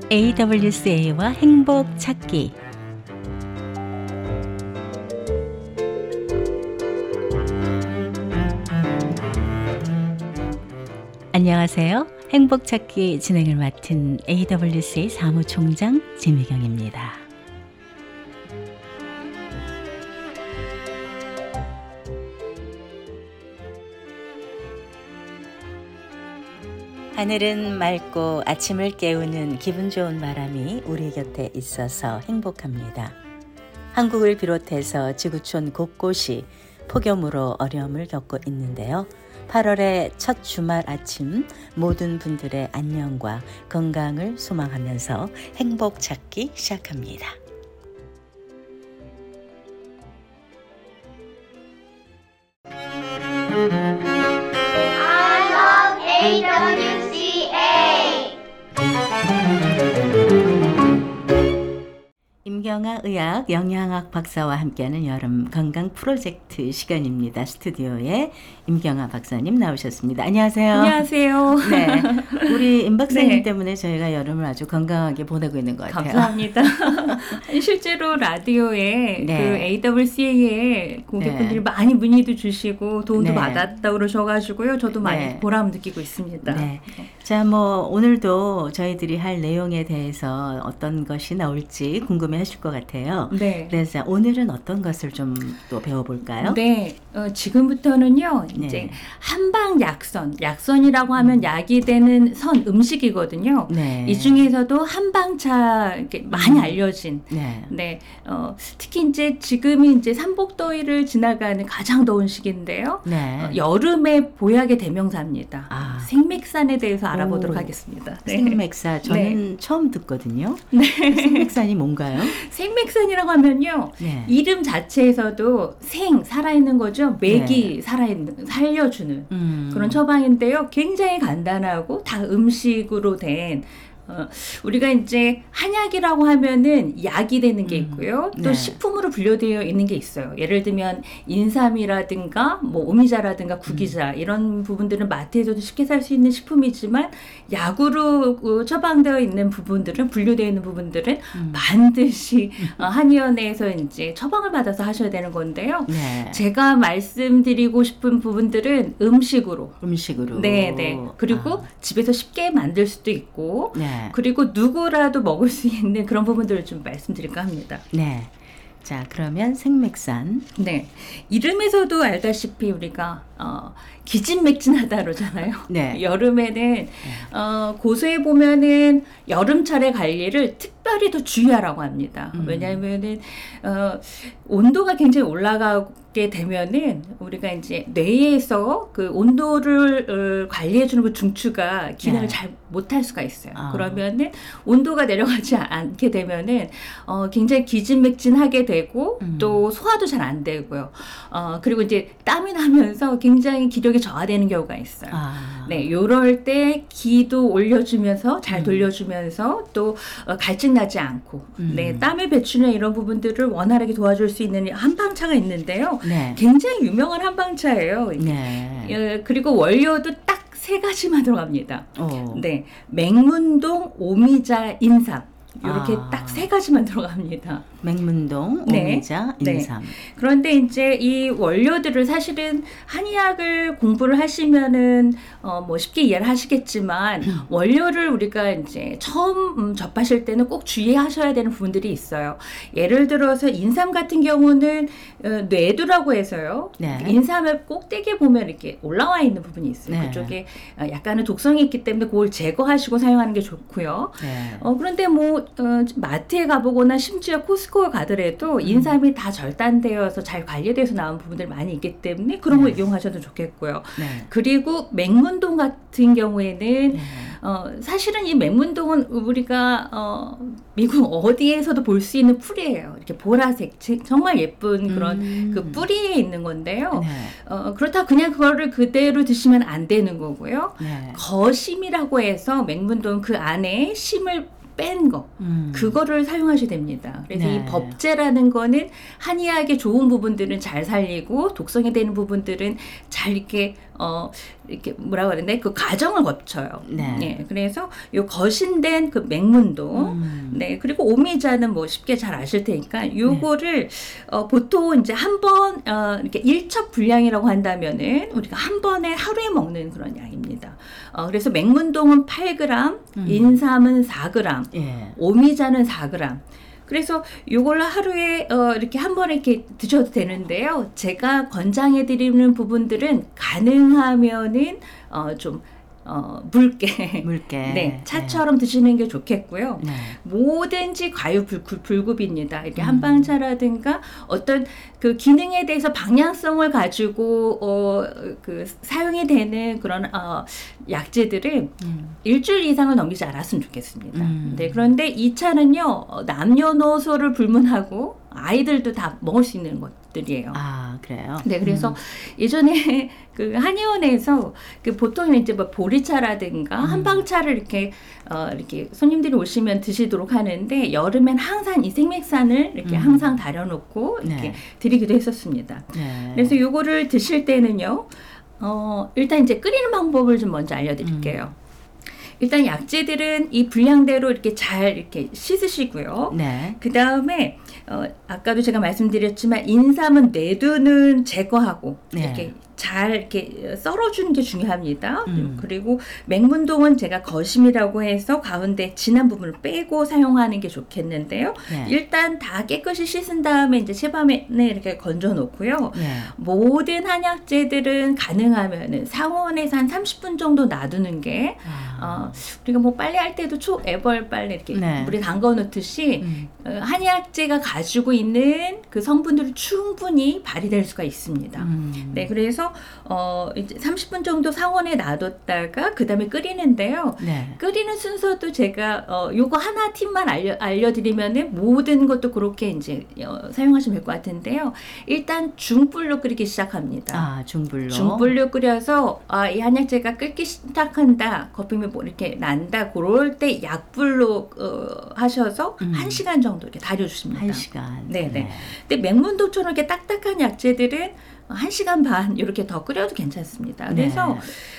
AWCA와 행복 찾기. 안녕하세요. 행복 찾기 진행을 맡은 AWCA 사무총장 진미경입니다. 하늘은 맑고 아침을 깨우는 기분 좋은 바람이 우리 곁에 있어서 행복합니다. 한국을 비롯해서 지구촌 곳곳이 폭염으로 어려움을 겪고 있는데요. 8월의 첫 주말 아침 모든 분들의 안녕과 건강을 소망하면서 행복 찾기 시작합니다. 임경아 의학 영양학 박사와 함께하는 여름 건강 프로젝트 시간입니다. 스튜디오에 임경아 박사님 나오셨습니다. 안녕하세요. 안녕하세요. 네, 우리 임 박사님 네. 때문에 저희가 여름을 아주 건강하게 보내고 있는 것 같아요. 감사합니다. 실제로 라디오에 네. 그 AWCA에 고객분들이 네. 많이 문의도 주시고 도움도 네. 받았다고 그러셔가지고요. 저도 많이 네. 보람 느끼고 있습니다. 네. 자, 오늘도 저희들이 할 내용에 대해서 어떤 것이 나올지 궁금해 하실 것 같아요. 네. 그래서 오늘은 어떤 것을 좀 또 배워볼까요? 네, 지금부터는요, 이제 네. 한방 약선이라고 하면 약이 되는 음식이거든요. 네. 이 중에서도 한방차 이렇게 많이 알려진. 네. 네, 특히 이제 지금이 이제 삼복더위를 지나가는 가장 더운 시기인데요. 네. 여름의 보약의 대명사입니다. 아. 생맥산에 대해서 알아보도록 오. 하겠습니다. 네. 생맥사 저는 처음 듣거든요. 네. 생맥산이 뭔가요? 생맥산이라고 하면요. 네. 이름 자체에서도 살아있는 거죠. 맥이 살려주는 그런 처방인데요. 굉장히 간단하고 다 음식으로 된 우리가 이제 한약이라고 하면은 약이 되는 게 있고요. 또 네. 식품으로 분류되어 있는 게 있어요. 예를 들면 인삼이라든가 뭐 오미자라든가 구기자 이런 부분들은 마트에서도 쉽게 살 수 있는 식품이지만 약으로 처방되어 있는 부분들은 분류되어 있는 부분들은 반드시 한의원에서 이제 처방을 받아서 하셔야 되는 건데요. 네. 제가 말씀드리고 싶은 부분들은 음식으로. 네. 그리고 집에서 쉽게 만들 수도 있고, 네. 그리고 누구라도 먹을 수 있는 그런 부분들을 좀 말씀드릴까 합니다. 네. 자, 그러면 생맥산. 네. 이름에서도 알다시피 우리가 기진맥진하다 그러잖아요. 네. 여름에는 고소해 보면은 여름철의 관리를 특별히 더 주의하라고 합니다. 왜냐하면은 온도가 굉장히 올라가게 되면은 우리가 이제 뇌에서 그 온도를 관리해주는 그 중추가 기능을 네. 잘 못할 수가 있어요. 그러면은 온도가 내려가지 않게 되면은 굉장히 기진맥진하게 되고 또 소화도 잘 안 되고요. 그리고 이제 땀이 나면서 굉장히 기력이 저하되는 경우가 있어요. 네, 요럴 때 기도 올려주면서 잘 돌려주면서 또 갈증 나지 않고 네, 땀의 배출이나 이런 부분들을 원활하게 도와줄 수 있는 한방차가 있는데요. 네. 굉장히 유명한 한방차예요. 네. 그리고 원료도 딱 3가지만 들어갑니다. 오. 네, 맹문동, 오미자, 인삼. 이렇게 아. 딱 3가지만 들어갑니다. 맹문동, 네. 오미자, 네. 인삼. 그런데 이제 이 원료들을 사실은 한의학을 공부를 하시면은 뭐 쉽게 이해를 하시겠지만 원료를 우리가 이제 처음 접하실 때는 꼭 주의하셔야 되는 부분들이 있어요. 예를 들어서 인삼 같은 경우는 뇌두라고 해서요. 네. 인삼의 꼭대기에 보면 이렇게 올라와 있는 부분이 있어요. 네. 그쪽에 약간의 독성이 있기 때문에 그걸 제거하시고 사용하는 게 좋고요. 네. 그런데 뭐 마트에 가보거나 심지어 코스코에 가더라도 인삼이 다 절단되어서 잘 관리돼서 나온 부분들 많이 있기 때문에 그런 거 이용하셔도 좋겠고요. 네. 그리고 맹문동 같은 경우에는 네. 사실은 이 맹문동은 우리가 미국 어디에서도 볼 수 있는 풀이에요. 이렇게 보라색 정말 예쁜 그런 그 뿌리에 있는 건데요. 네. 그렇다고 그냥 그거를 그대로 드시면 안 되는 거고요. 네. 거심이라고 해서 맹문동 그 안에 심을 뺀 거, 그거를 사용하셔야 됩니다. 그래서 네. 이 법제라는 거는 한의학의 좋은 부분들은 잘 살리고 독성이 되는 부분들은 잘 이렇게 이렇게 뭐라고 그러는데 그 과정을 거쳐요. 네. 네. 그래서 요 거신된 그 맹문도 네. 그리고 오미자는 뭐 쉽게 잘 아실 테니까 요거를 보통 이제 한 번 이렇게 1첩 분량이라고 한다면은 우리가 한 번에 하루에 먹는 그런 양입니다. 그래서 맹문동은 8g, 인삼은 4g, 예. 오미자는 4g. 그래서 요걸 하루에 이렇게 한 번에 이렇게 드셔도 되는데요. 제가 권장해 드리는 부분들은 가능하면은 좀 묽게 네, 차처럼 드시는 게 좋겠고요. 네. 뭐든지 과유불급입니다. 이렇게 한방차라든가 어떤 그 기능에 대해서 방향성을 가지고 그 사용이 되는 그런 약재들을 일주일 이상을 넘기지 않았으면 좋겠습니다. 네, 그런데 이 차는요 남녀노소를 불문하고 아이들도 다 먹을 수 있는 것들이에요. 아, 그래요? 네, 그래서 예전에 그 한의원에서 그 보통 이제 뭐 보리차라든가 한방차를 이렇게 손님들이 오시면 드시도록 하는데 여름엔 항상 이 생맥산을 이렇게 항상 달여놓고 이렇게 네. 드리기도 했었습니다. 네. 그래서 요거를 드실 때는요, 일단 이제 끓이는 방법을 좀 먼저 알려드릴게요. 일단 약재들은 이 분량대로 이렇게 잘 이렇게 씻으시고요. 네. 그 다음에 아까도 제가 말씀드렸지만 인삼은 내두는 제거하고 네. 이렇게 잘 이렇게 썰어주는 게 중요합니다. 그리고 맹문동은 제가 거심이라고 해서 가운데 진한 부분을 빼고 사용하는 게 좋겠는데요. 네. 일단 다 깨끗이 씻은 다음에 이제 채밤에 이렇게 건져 놓고요. 네. 모든 한약재들은 가능하면은 상온에서 한 30분 정도 놔두는 게 우리가 뭐 빨래할 때도 초애벌 빨래 이렇게 네. 물에 담가 놓듯이 한약재가 가지고 있는 그 성분들이 충분히 발휘될 수가 있습니다. 네, 그래서 이제 30분 정도 상온에 놔뒀다가 그 다음에 끓이는데요. 네. 끓이는 순서도 제가 요거 하나 팁만 알려드리면은 모든 것도 그렇게 이제 사용하시면 될 것 같은데요. 일단 중불로 끓이기 시작합니다. 아, 중불로. 중불로 끓여서 이 한약재가 끓기 시작한다, 거품이 뭐 이렇게 난다, 그럴 때 약불로 하셔서 1시간 정도 이렇게 달여주십니다. 1시간. 네네. 네. 근데 맹문도처럼 이렇게 딱딱한 약재들은 1시간 반 이렇게 더 끓여도 괜찮습니다. 그래서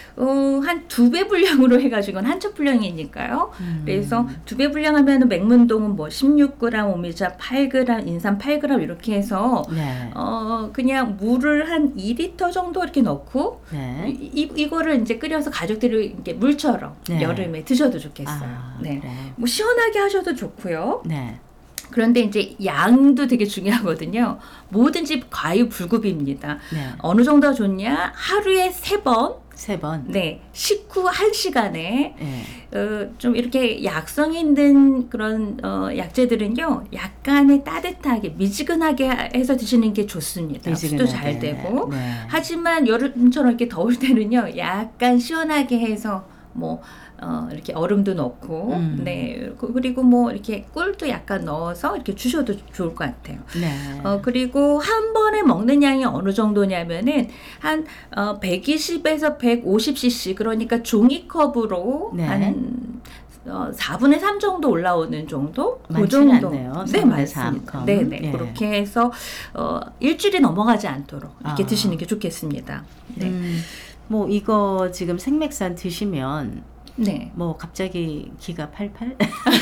한 2배 분량으로 해가지고 한 첩 분량이니까요. 그래서 2배 분량하면 맹문동은 뭐 16g, 오미자 8g, 인삼 8g 이렇게 해서 네. 그냥 물을 한 2리터 정도 이렇게 넣고 네. 이거를 이제 끓여서 가족들이 이렇게 물처럼 네. 여름에 드셔도 좋겠어요. 아, 네. 그래. 뭐 시원하게 하셔도 좋고요. 네. 그런데 이제 양도 되게 중요하거든요. 뭐든지 과유불급입니다. 네. 어느 정도가 좋냐? 하루에 3번. 3번. 네. 식후 1시간에 네. 좀 이렇게 약성 있는 그런 약재들은요. 약간의 따뜻하게 미지근하게 해서 드시는 게 좋습니다. 흡수도 잘 되고. 네. 하지만 여름처럼 이렇게 더울 때는요. 약간 시원하게 해서 뭐 이렇게 얼음도 넣고, 네. 그리고 뭐 이렇게 꿀도 약간 넣어서 이렇게 주셔도 좋을 것 같아요. 네. 그리고 한 번에 먹는 양이 어느 정도냐면은 한 120에서 150cc, 그러니까 종이컵으로 네. 한 4분의 3 정도 올라오는 정도? 그 많지는 정도. 않네요. 네, 4분의 맞습니다. 3컵. 네네. 예. 그렇게 해서 일주일이 넘어가지 않도록 이렇게 아. 드시는 게 좋겠습니다. 네. 뭐 이거 지금 생맥산 드시면 네. 뭐 갑자기 기가 팔팔?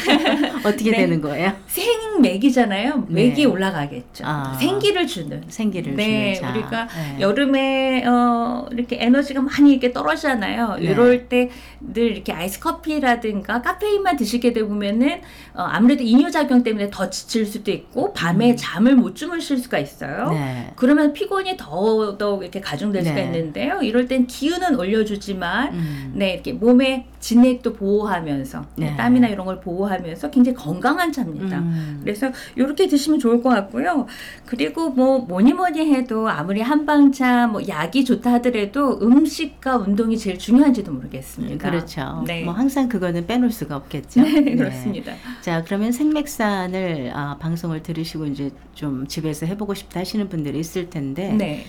어떻게 네. 되는 거예요? 생맥이잖아요. 맥이 네. 올라가겠죠. 생기를 주는. 생기를 네, 주는 차. 우리가 네. 여름에 이렇게 에너지가 많이 이렇게 떨어지잖아요. 네. 이럴 때 늘 이렇게 아이스 커피라든가 카페인만 드시게 되면은 아무래도 이뇨작용 때문에 더 지칠 수도 있고 밤에 잠을 못 주무실 수가 있어요. 네. 그러면 피곤이 더더욱 이렇게 가중될 수가 네. 있는데요. 이럴 땐 기운은 올려주지만 네, 이렇게 몸의 진액도 보호하면서 네. 땀이나 이런 걸 보호하면서 굉장히 건강한 차입니다. 그래서 이렇게 드시면 좋을 것 같고요. 그리고 뭐 뭐니 해도 아무리 한방차 뭐 약이 좋다 하더라도 음식과 운동이 제일 중요한지도 모르겠습니다. 그렇죠. 네. 뭐 항상 그거는 빼놓을 수가 없겠죠. 네, 그렇습니다. 자, 그러면 생맥산을 방송을 들으시고 이제 좀 집에서 해보고 싶다 하시는 분들이 있을 텐데, 네.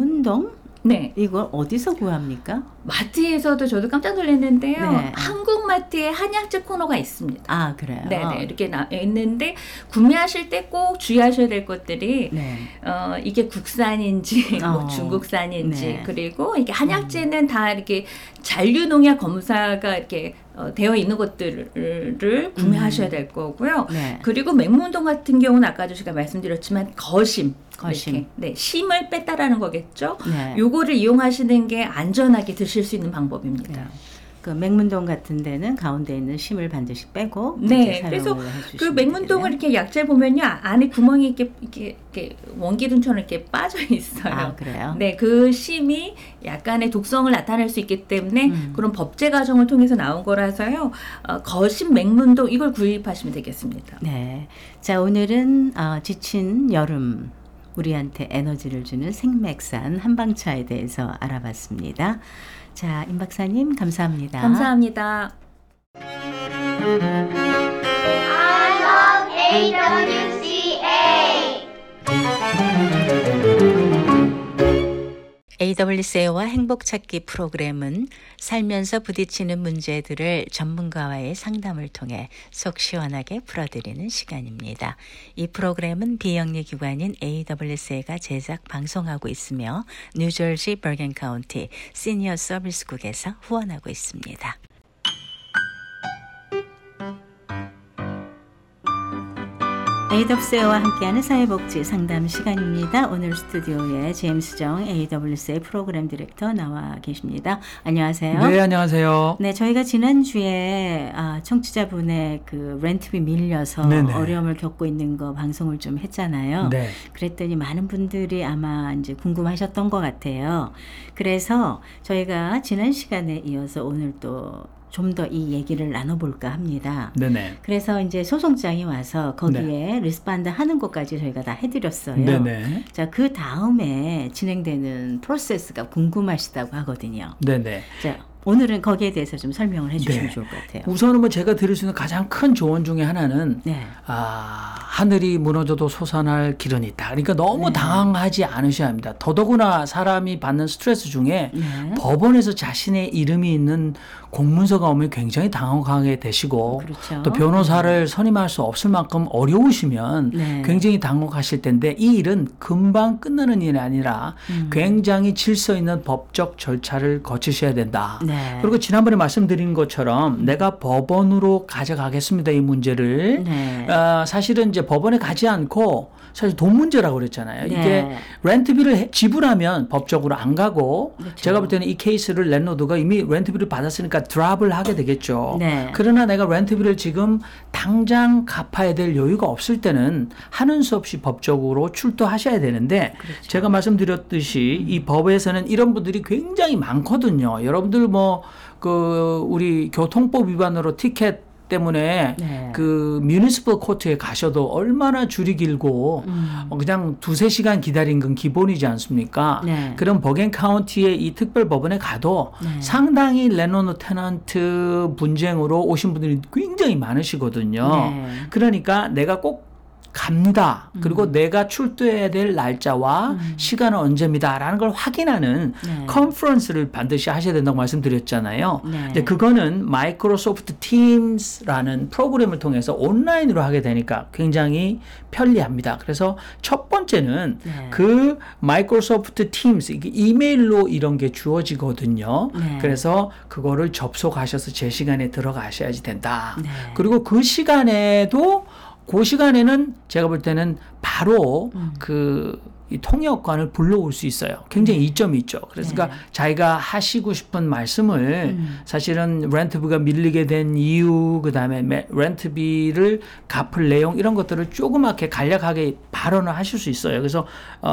맹문동? 네. 이걸 어디서 구합니까? 마트에서도 저도 깜짝 놀랐는데요. 네. 한국 대형마트에 한약재 코너가 있습니다. 아, 그래요? 네네. 이렇게 있는데 구매하실 때 꼭 주의하셔야 될 것들이 네. 이게 국산인지 뭐 중국산인지 네. 그리고 이게 한약재는 다 이렇게 잔류농약 검사가 이렇게 되어 있는 것들을 구매하셔야 될 거고요. 네. 그리고 맹문동 같은 경우는 아까도 제가 말씀드렸지만 거심. 거심. 네, 심을 뺐다라는 거겠죠. 네. 요거를 이용하시는 게 안전하게 드실 수 있는 방법입니다. 네. 그 맹문동 같은 데는 가운데 있는 심을 반드시 빼고 네, 그래서 그 맹문동을 이렇게 약재 보면요 안에 구멍이 이렇게 원기둥처럼 이렇게 빠져 있어요. 아, 그래요? 네, 그 심이 약간의 독성을 나타낼 수 있기 때문에 그런 법제 과정을 통해서 나온 거라서요. 거심 맹문동 이걸 구입하시면 되겠습니다. 네, 자 오늘은 지친 여름 우리한테 에너지를 주는 생맥산 한방차에 대해서 알아봤습니다. 자, 임 박사님 감사합니다. 감사합니다. I love AWCA. AWCA와 행복찾기 프로그램은 살면서 부딪히는 문제들을 전문가와의 상담을 통해 속 시원하게 풀어드리는 시간입니다. 이 프로그램은 비영리 기관인 AWCA가 제작 방송하고 있으며 뉴저지 버겐 카운티 시니어 서비스국에서 후원하고 있습니다. AWCA와 함께하는 사회복지 상담 시간입니다. 오늘 스튜디오에 제임스 정 AWCA 프로그램 디렉터 나와 계십니다. 안녕하세요. 네, 안녕하세요. 네, 저희가 지난주에 청취자분의 그 렌트비 밀려서 네네. 어려움을 겪고 있는 거 방송을 좀 했잖아요. 네. 그랬더니 많은 분들이 아마 이제 궁금하셨던 것 같아요. 그래서 저희가 지난 시간에 이어서 오늘 또 좀 더 이 얘기를 나눠볼까 합니다. 네네. 그래서 이제 소송장이 와서 거기에 리스폰드 하는 것까지 저희가 다 해드렸어요. 네네. 자, 그 다음에 진행되는 프로세스가 궁금하시다고 하거든요. 네네. 자, 오늘은 거기에 대해서 좀 설명을 해주시면 네. 좋을 것 같아요. 우선은 뭐 제가 드릴 수 있는 가장 큰 조언 중에 하나는 네. 하늘이 무너져도 솟아날 길은 있다. 그러니까 너무 네. 당황하지 않으셔야 합니다. 더더구나 사람이 받는 스트레스 중에 네. 법원에서 자신의 이름이 있는 공문서가 오면 굉장히 당황하게 되시고 그렇죠. 또 변호사를 선임할 수 없을 만큼 어려우시면 네. 굉장히 당혹하실 텐데 이 일은 금방 끝나는 일이 아니라 굉장히 질서 있는 법적 절차를 거치셔야 된다. 네. 그리고 지난번에 말씀드린 것처럼 내가 법원으로 가져가겠습니다. 이 문제를. 네. 사실은 이제 법원에 가지 않고 사실 돈 문제라고 그랬잖아요. 네. 이게 렌트비를 지불하면 법적으로 안 가고 그렇죠. 제가 볼 때는 이 케이스를 랜로드가 이미 렌트비를 받았으니까 드랍을 하게 되겠죠. 네. 그러나 내가 렌트비를 지금 당장 갚아야 될 여유가 없을 때는 하는 수 없이 법적으로 출두하셔야 되는데 그렇죠. 제가 말씀드렸듯이 이 법에서는 이런 분들이 굉장히 많거든요. 여러분들 우리 교통법 위반으로 티켓 때문에 네. 그 뮤니시퍼 코트에 가셔도 얼마나 줄이 길고 그냥 2-3시간 기다린 건 기본이지 않습니까? 네. 그럼 버겐 카운티의 이 특별 법원에 가도 네. 상당히 랜드로드 테넌트 분쟁으로 오신 분들이 굉장히 많으시거든요. 네. 그러니까 내가 꼭 갑니다. 그리고 내가 출두해야 될 날짜와 시간은 언제입니다라는 걸 확인하는 네. 컨퍼런스를 반드시 하셔야 된다고 말씀드렸잖아요. 네. 근데 그거는 마이크로소프트 팀스라는 프로그램을 통해서 온라인으로 하게 되니까 굉장히 편리합니다. 그래서 첫 번째는 네. 그 마이크로소프트 팀스 이게 이메일로 이런 게 주어지거든요. 네. 그래서 그거를 접속하셔서 제 시간에 들어가셔야지 된다. 네. 그리고 그 시간에는 제가 볼 때는 바로 이 통역관을 불러올 수 있어요. 굉장히 이점이 있죠. 그래서 네. 그러니까 자기가 하시고 싶은 말씀을 사실은 렌트비가 밀리게 된 이유, 그다음에 렌트비를 갚을 내용 이런 것들을 조그맣게 간략하게 발언을 하실 수 있어요. 그래서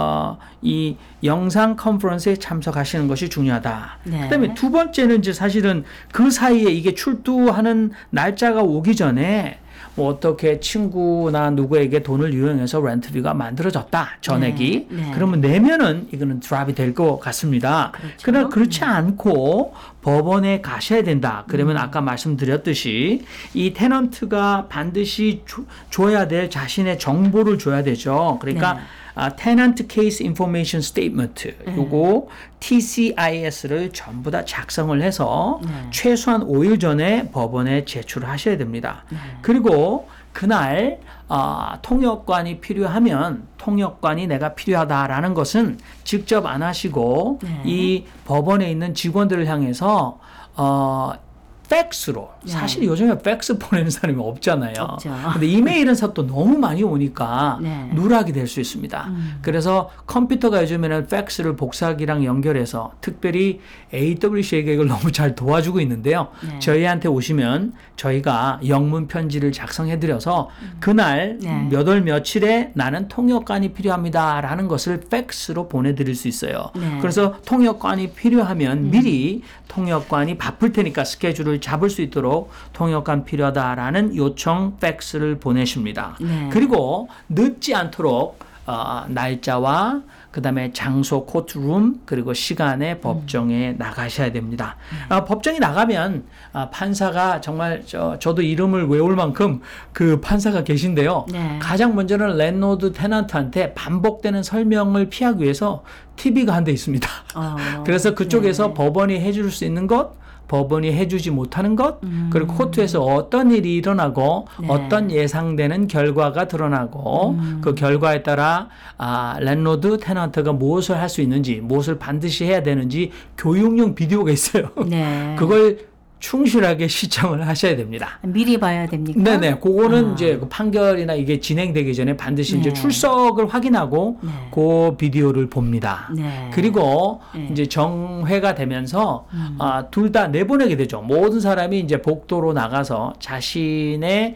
이 영상 컨퍼런스에 참석하시는 것이 중요하다. 네. 그다음에 두 번째는 이제 사실은 그 사이에 이게 출두하는 날짜가 오기 전에 뭐 어떻게 친구나 누구에게 돈을 유용해서 렌트비가 만들어졌다 전액이 네. 네. 그러면 내면은 이거는 드랍이 될 것 같습니다. 그렇죠. 그러나 그렇지 않고 법원에 가셔야 된다. 그러면 아까 말씀드렸듯이 이 테넌트가 반드시 줘야 될 자신의 정보를 줘야 되죠. 그러니까 Tenant Case Information Statement 요거 TCIS를 전부 다 작성을 해서 최소한 5일 전에 법원에 제출하셔야 됩니다. 그리고 그날 통역관이 필요하면 통역관이 내가 필요하다라는 것은 직접 안 하시고 이 법원에 있는 직원들을 향해서 팩스로 사실 요즘에 팩스 보내는 사람이 없잖아요. 없죠. 근데 이메일은 또 너무 많이 오니까 누락이 될 수 있습니다. 그래서 컴퓨터가 요즘에는 팩스를 복사기랑 연결해서 특별히 AWC에게 이걸 너무 잘 도와주고 있는데요. 저희한테 오시면 저희가 영문 편지를 작성해드려서 그날 몇 월 며칠에 나는 통역관이 필요합니다라는 것을 팩스로 보내드릴 수 있어요. 그래서 통역관이 필요하면 미리 통역관이 바쁠 테니까 스케줄을 잡을 수 있도록 통역관 필요하다라는 요청 팩스를 보내십니다. 그리고 늦지 않도록 날짜와 그다음에 장소 코트룸 그리고 시간에 법정에 나가셔야 됩니다. 법정에 나가면 판사가 정말 저도 이름을 외울 만큼 그 판사가 계신데요. 가장 먼저는 랜로드 테넌트한테 반복되는 설명을 피하기 위해서 TV가 한 대 있습니다. 그래서 그쪽에서 법원이 해줄 수 있는 것 법원이 해주지 못하는 것 그리고 코트에서 어떤 일이 일어나고 어떤 예상되는 결과가 드러나고 그 결과에 따라 랜로드 테넌트가 무엇을 할 수 있는지 무엇을 반드시 해야 되는지 교육용 비디오가 있어요. 그걸 충실하게 시청을 하셔야 됩니다. 미리 봐야 됩니까? 네네. 그거는 이제 그 판결이나 이게 진행되기 전에 반드시 이제 출석을 확인하고 그 비디오를 봅니다. 그리고 이제 정회가 되면서 둘 다 내보내게 되죠. 모든 사람이 이제 복도로 나가서 자신의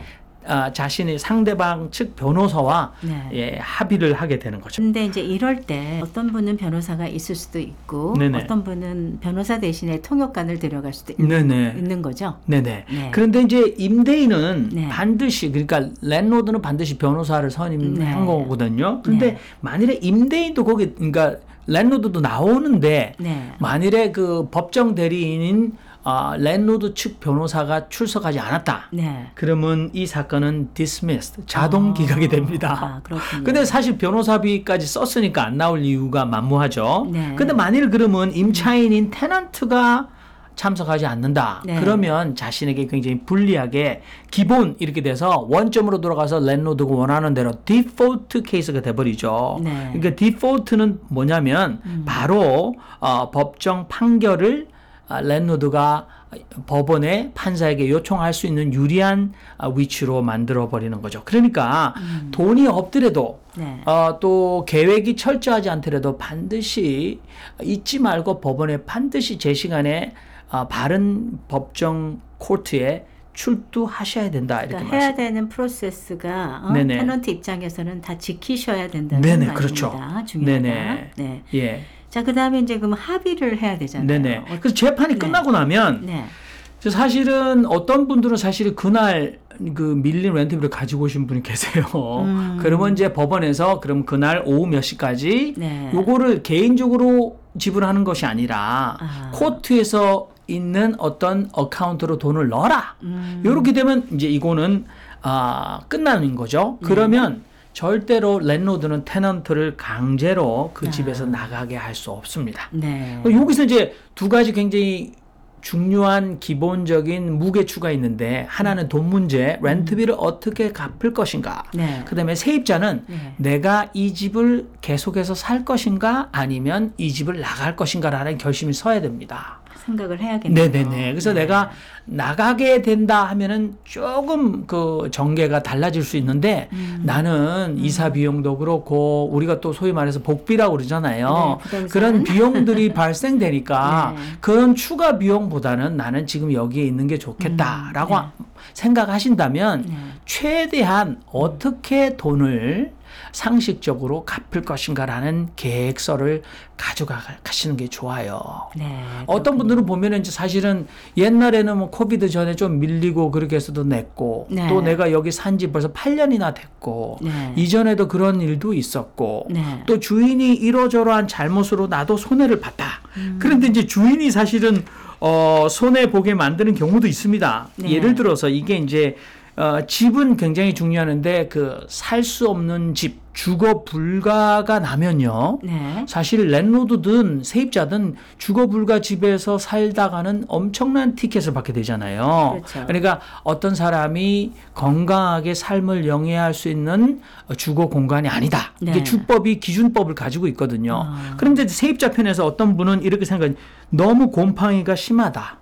상대방 측 변호사와 합의를 하게 되는 거죠. 근데 이제 이럴 때 어떤 분은 변호사가 있을 수도 있고 어떤 분은 변호사 대신에 통역관을 데려갈 수도 있는 거죠. 그런데 이제 임대인은 반드시 그러니까 랜로드는 반드시 변호사를 선임한 거거든요. 그런데 만일에 임대인도 거기 그러니까 랜로드도 나오는데 만일에 그 법정 대리인인 랜로드 측 변호사가 출석하지 않았다. 그러면 이 사건은 dismissed, 자동 기각이 됩니다. 근데 사실 변호사비까지 썼으니까 안 나올 이유가 만무하죠. 근데 만일 그러면 임차인인 테넌트가 참석하지 않는다. 그러면 자신에게 굉장히 불리하게 기본 이렇게 돼서 원점으로 돌아가서 랜로드가 원하는 대로 디폴트 케이스가 돼버리죠. 그러니까 디폴트는 뭐냐면 바로 법정 판결을 랜로드가 법원에 판사에게 요청할 수 있는 유리한 위치로 만들어 버리는 거죠. 그러니까 돈이 없더라도 또 계획이 철저하지 않더라도 반드시 잊지 말고 법원에 반드시 제 시간에 바른 법정 코트에 출두하셔야 된다. 이렇게 그러니까 해야 되는 프로세스가 테넌트 입장에서는 다 지키셔야 된다는 말입니다. 그렇죠. 중요하다. 자, 그다음에 이제 그럼 합의를 해야 되잖아요. 그래서 재판이 끝나고 나면 사실은 어떤 분들은 사실 그날 그 밀린 렌트비를 가지고 오신 분이 계세요. 그러면 이제 법원에서 그럼 그날 오후 몇 시까지 요거를 개인적으로 지불하는 것이 아니라 코트에서 있는 어떤 어카운트로 돈을 넣어라. 이렇게 되면 이제 이거는 끝나는 거죠. 그러면 절대로 랜로드는 테넌트를 강제로 그 집에서 나가게 할 수 없습니다. 여기서 이제 두 가지 굉장히 중요한 기본적인 무게추가 있는데 하나는 돈 문제, 렌트비를 어떻게 갚을 것인가. 그다음에 세입자는 내가 이 집을 계속해서 살 것인가 아니면 이 집을 나갈 것인가라는 결심이 서야 됩니다. 생각을 해야겠네요. 그래서 내가 나가게 된다 하면은 조금 그 전개가 달라질 수 있는데 나는 이사 비용도 그렇고 우리가 또 소위 말해서 복비라고 그러잖아요. 그런 비용들이 발생되니까 그런 추가 비용보다는 나는 지금 여기에 있는 게 좋겠다라고 생각하신다면 최대한 어떻게 돈을 상식적으로 갚을 것인가라는 계획서를 가져가시는 게 좋아요. 어떤 분들은 보면은 이제 사실은 옛날에는 뭐 코비드 전에 좀 밀리고 그렇게 해서도 냈고 또 내가 여기 산 지 벌써 8년이나 됐고 이전에도 그런 일도 있었고 또 주인이 이러저러한 잘못으로 나도 손해를 봤다. 그런데 이제 주인이 사실은 손해 보게 만드는 경우도 있습니다. 네. 예를 들어서 이게 이제 집은 굉장히 중요한데 그 살 수 없는 집, 주거 불가가 나면요. 네. 사실 랜로드든 세입자든 주거 불가 집에서 살다가는 엄청난 티켓을 받게 되잖아요. 그렇죠. 그러니까 어떤 사람이 건강하게 삶을 영위할 수 있는 주거 공간이 아니다. 네. 이게 주법이 기준법을 가지고 있거든요. 그런데 세입자 편에서 어떤 분은 이렇게 생각해요. 너무 곰팡이가 심하다.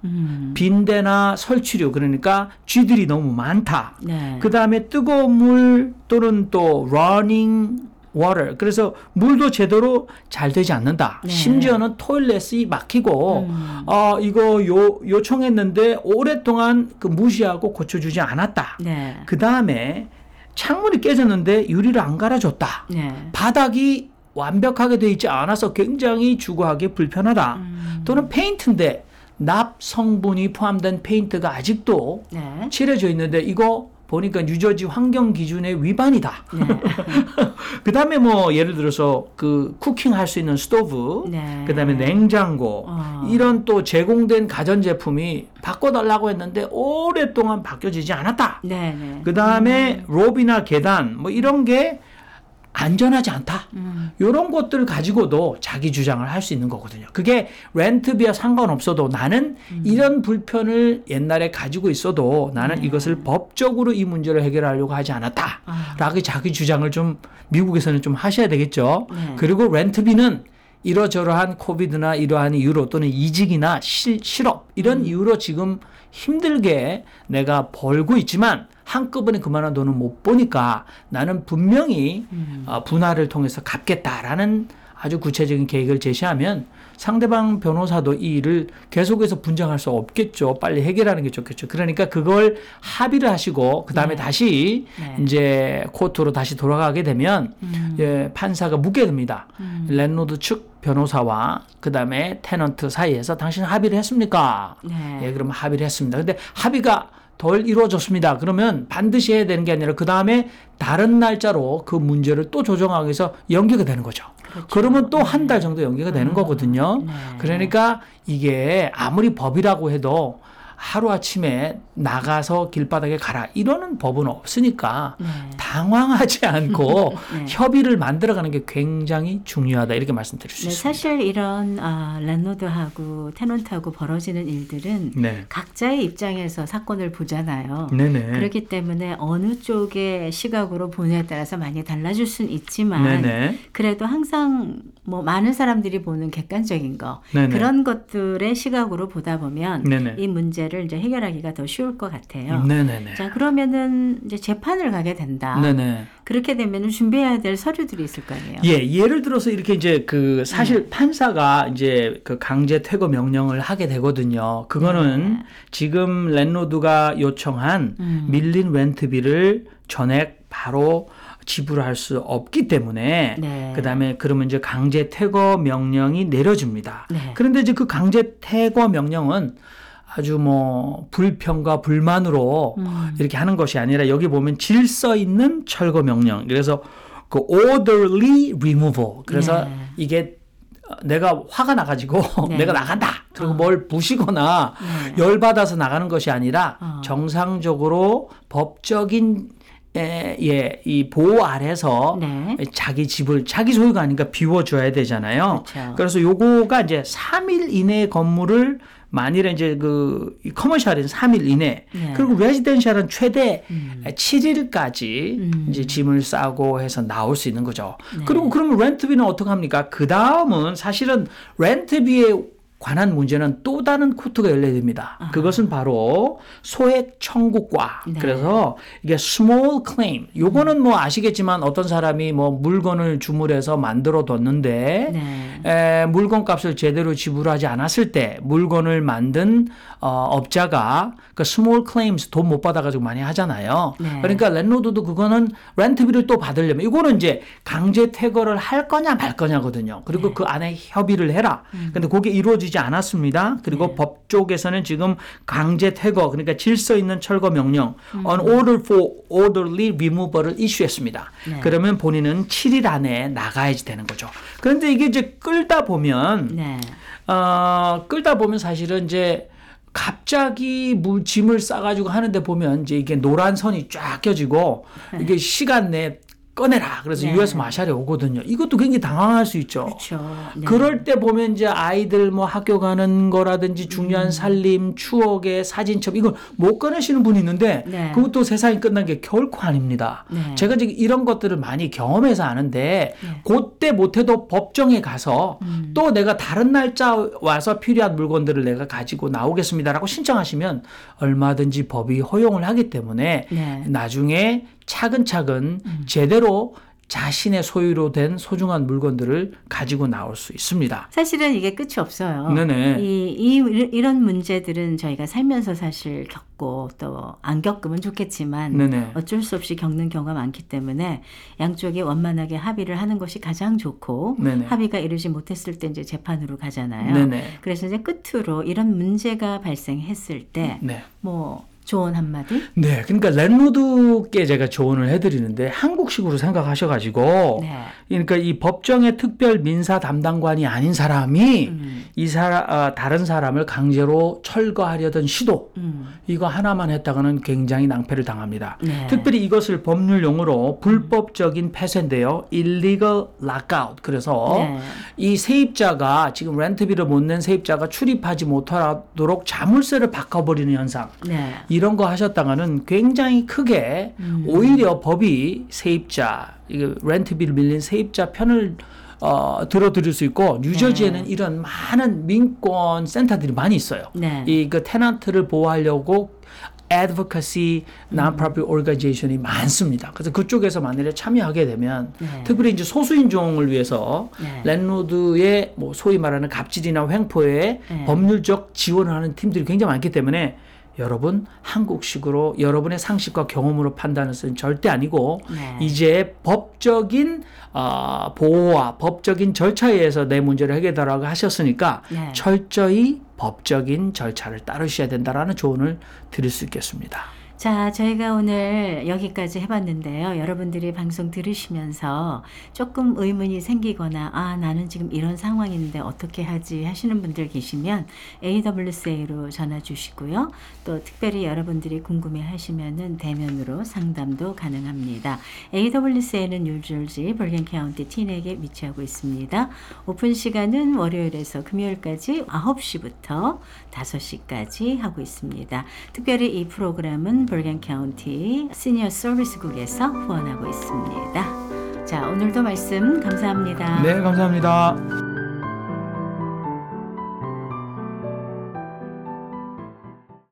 빈대나 설치류 그러니까 쥐들이 너무 많다. 네. 그 다음에 뜨거운 물 또는 또 running water 그래서 물도 제대로 잘 되지 않는다. 네. 심지어는 토일렛이 막히고 이거 요청했는데 오랫동안 그 무시하고 고쳐주지 않았다. 네. 그 다음에 창문이 깨졌는데 유리를 안 갈아줬다. 네. 바닥이 완벽하게 되어 있지 않아서 굉장히 주거하기 불편하다. 또는 페인트인데 납 성분이 포함된 페인트가 아직도 네. 칠해져 있는데 이거 보니까 뉴저지 환경 기준의 위반이다. 네. 그다음에 뭐 예를 들어서 그 쿠킹 할 수 있는 스토브, 네. 그다음에 냉장고 이런 또 제공된 가전 제품이 바꿔달라고 했는데 오랫동안 바뀌어지지 않았다. 네. 네. 그다음에 롭이나 계단 뭐 이런 게 안전하지 않다. 이런 것들을 가지고도 자기 주장을 할 수 있는 거거든요. 그게 렌트비와 상관없어도 나는 이런 불편을 옛날에 가지고 있어도 나는 이것을 법적으로 이 문제를 해결하려고 하지 않았다. 라고 자기 주장을 좀 미국에서는 좀 하셔야 되겠죠. 네. 그리고 렌트비는 이러저러한 코비드나 이러한 이유로 또는 이직이나 실업 이런 이유로 지금 힘들게 내가 벌고 있지만 한꺼번에 그만한 돈은 못 보니까 나는 분명히 분할을 통해서 갚겠다라는 아주 구체적인 계획을 제시하면 상대방 변호사도 이 일을 계속해서 분쟁할 수 없겠죠. 빨리 해결하는 게 좋겠죠. 그러니까 그걸 합의를 하시고 그다음에 네. 다시 네. 이제 코트로 다시 돌아가게 되면 판사가 묻게 됩니다. 랜로드 측 변호사와 그다음에 테넌트 사이에서 당신 합의를 했습니까? 네. 예, 그럼 합의를 했습니다. 근데 합의가 덜 이루어졌습니다. 그러면 반드시 해야 되는 게 아니라 그 다음에 다른 날짜로 그 문제를 또 조정하기 위해서 연기가 되는 거죠. 그렇죠. 그러면 또 한 달 정도 연기가 되는 거거든요. 네. 그러니까 이게 아무리 법이라고 해도 하루아침에 나가서 길바닥에 가라 이러는 법은 없으니까 네. 당황하지 않고 네. 협의를 만들어가는 게 굉장히 중요하다 이렇게 말씀드릴 수 네, 있습니다. 사실 이런 랜로드하고 테넌트하고 벌어지는 일들은 네. 각자의 입장에서 사건을 보잖아요. 네네. 그렇기 때문에 어느 쪽의 시각으로 보느냐에 따라서 많이 달라질 수는 있지만 네네. 그래도 항상 뭐 많은 사람들이 보는 객관적인 거 네네. 그런 것들의 시각으로 보다 보면 네네. 이 문제를 이제 해결하기가 더 쉬울 것 같아요. 네네네. 자 그러면은 이제 재판을 가게 된다. 네네. 그렇게 되면은 준비해야 될 서류들이 있을 거 아니에요. 예, 예를 들어서 이렇게 이제 그 사실 판사가 이제 그 강제 퇴거 명령을 하게 되거든요. 그거는 지금 랜로드가 요청한 밀린 렌트비를 전액 바로 지불할 수 없기 때문에 네. 그다음에 그러면 이제 강제 퇴거 명령이 내려집니다. 네. 그런데 이제 그 강제 퇴거 명령은 아주 뭐 불평과 불만으로 이렇게 하는 것이 아니라 여기 보면 질서 있는 철거 명령. 그래서 그 orderly removal. 그래서 네. 이게 내가 화가 나가지고 네. 내가 나간다. 그리고 뭘 부시거나 네. 열받아서 나가는 것이 아니라 정상적으로 법적인 이 보호 아래서 네. 자기 집을 자기 소유가 아니니까 비워줘야 되잖아요. 그렇죠. 그래서 요거가 이제 3일 이내 건물을 만일에 이제 그 커머셜은 3일 이내 네. 그리고 레지던셜은 최대 7일까지 이제 짐을 싸고 해서 나올 수 있는 거죠. 네. 그리고 그러면 렌트비는 어떻게 합니까? 그 다음은 사실은 렌트비에 관한 문제는 또 다른 코트가 열려야 됩니다. 그것은 바로 소액 청구과. 네. 그래서 이게 small claim. 요거는 뭐 아시겠지만 어떤 사람이 뭐 물건을 주물해서 만들어 뒀는데 네. 물건 값을 제대로 지불하지 않았을 때 물건을 만든 업자가 그 small claims 돈 못 받아가지고 많이 하잖아요. 네. 그러니까 랜로드도 그거는 렌트비를 또 받으려면 이거는 이제 강제 퇴거를 할 거냐 말 거냐거든요. 그리고 네. 그 안에 협의를 해라. 근데 그게 이루어지지 않았습니다. 그리고 네. 법 쪽에서는 지금 강제 퇴거 그러니까 질서 있는 철거 명령 on order for orderly removal을 이슈했습니다. 네. 그러면 본인은 7일 안에 나가야지 되는 거죠. 그런데 이게 이제 끌다 보면 네. 끌다 보면 사실은 이제 갑자기 짐을 싸가지고 하는데 보면 이제 이게 노란 선이 쫙 껴지고 이게 시간 내에 꺼내라. 그래서 네. US 마샬이 오거든요. 이것도 굉장히 당황할 수 있죠. 그렇죠. 네. 그럴 때 보면 이제 아이들 뭐 학교 가는 거라든지 중요한 살림, 추억의 사진첩 이걸 못 꺼내시는 분이 있는데 네. 그것도 세상이 끝난 게 결코 아닙니다. 네. 제가 지금 이런 것들을 많이 경험해서 아는데 네. 그때 못해도 법정에 가서 또 내가 다른 날짜 와서 필요한 물건들을 내가 가지고 나오겠습니다라고 신청하시면 얼마든지 법이 허용을 하기 때문에 네. 나중에 차근차근 제대로 자신의 소유로 된 소중한 물건들을 가지고 나올 수 있습니다. 사실은 이게 끝이 없어요. 네네. 이런 문제들은 저희가 살면서 사실 겪고 또 안 겪으면 좋겠지만 네네. 어쩔 수 없이 겪는 경우가 많기 때문에 양쪽이 원만하게 합의를 하는 것이 가장 좋고 네네. 합의가 이루지 못했을 때 이제 재판으로 가잖아요. 네네. 그래서 이제 끝으로 이런 문제가 발생했을 때 네. 뭐 조언 한마디? 네, 그러니까 랜로드께 제가 조언을 해드리는데 한국식으로 생각하셔가지고, 네. 그러니까 이 법정의 특별 민사 담당관이 아닌 사람이 다른 사람을 강제로 철거하려던 시도 이거 하나만 했다가는 굉장히 낭패를 당합니다. 네. 특별히 이것을 법률 용어로 불법적인 폐쇄인데요, illegal lockout. 그래서 네. 이 세입자가 지금 렌트비를 못 낸 세입자가 출입하지 못하도록 자물쇠를 바꿔버리는 현상. 네. 이런 거 하셨다가는 굉장히 크게 오히려 법이 세입자, 이거 렌트비를 밀린 세입자 편을 들어드릴 수 있고 뉴저지에는 이런 많은 민권 센터들이 많이 있어요. 네. 이 그 테넌트를 보호하려고 advocacy non-profit organization이 많습니다. 그래서 그쪽에서 만약에 참여하게 되면 네. 특별히 이제 소수인종을 위해서 네. 랜로드의 뭐 소위 말하는 갑질이나 횡포에 네. 법률적 지원을 하는 팀들이 굉장히 많기 때문에 여러분 한국식으로 여러분의 상식과 경험으로 판단해서는 절대 아니고 네. 이제 법적인 보호와 법적인 절차에 의해서 내 문제를 해결하라고 하셨으니까 네. 철저히 법적인 절차를 따르셔야 된다라는 조언을 드릴 수 있겠습니다. 자, 저희가 오늘 여기까지 해봤는데요. 여러분들이 방송 들으시면서 조금 의문이 생기거나 나는 지금 이런 상황인데 어떻게 하지 하시는 분들 계시면 AWCA로 전화 주시고요. 또 특별히 여러분들이 궁금해 하시면은 대면으로 상담도 가능합니다. AWCA는 뉴저지 벌겐 카운티 티넥에 위치하고 있습니다. 오픈 시간은 월요일에서 금요일까지 9시부터 5시까지 하고 있습니다. 특별히 이 프로그램은 벌겐 카운티 시니어 서비스국에서 후원하고 있습니다. 자, 오늘도 말씀 감사합니다. 네, 감사합니다.